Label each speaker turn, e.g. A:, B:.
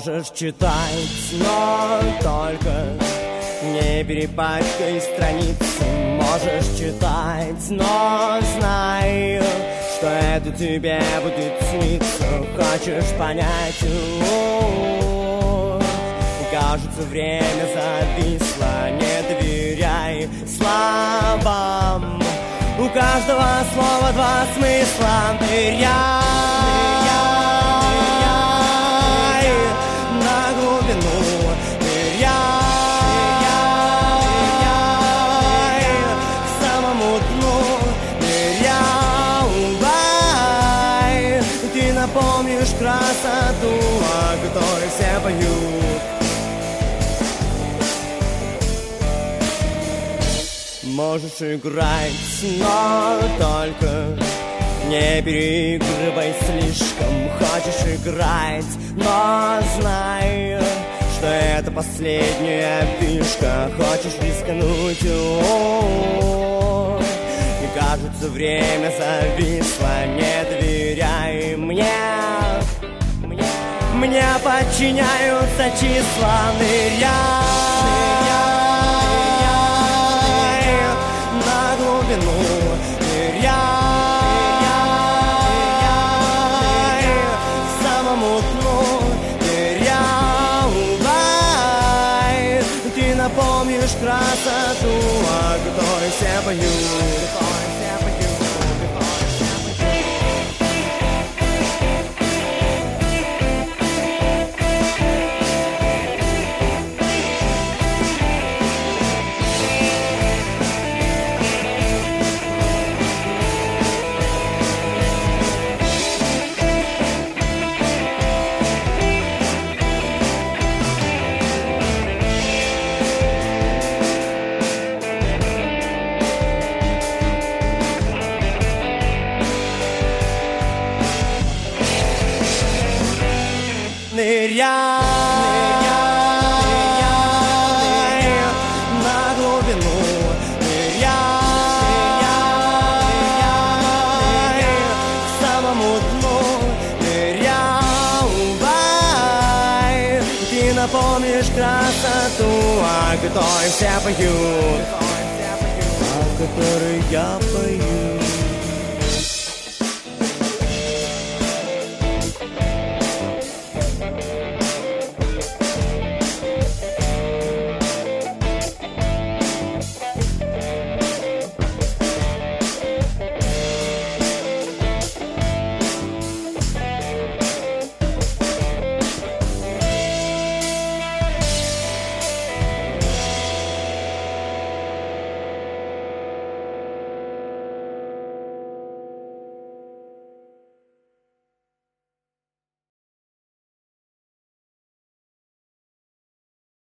A: Можешь читать, но только не перепачкай страницы. Можешь читать, но знай, что это тебе будет сниться. Хочешь понять, кажется, время зависло. Не доверяй словам, у каждого слова два смысла. Ныряй на глубину, ныряй к самому дну, ныряй. Ты напомнишь красоту, о которой все поют. Можешь играть, но только не переигрывай слишком. Хочешь играть, но знай, что это последняя фишка. Хочешь рискнуть, и кажется, время зависло. Не доверяй мне, мне подчиняются числа. Ныряй на глубину, ныряй к самому дну, ныряй. Ты напомнишь красоту, о которой все поют. Ныряй на глубину, ныряй к самому дну, ныряй. Ты напомнишь красоту, о которой все поют, о которой я пою.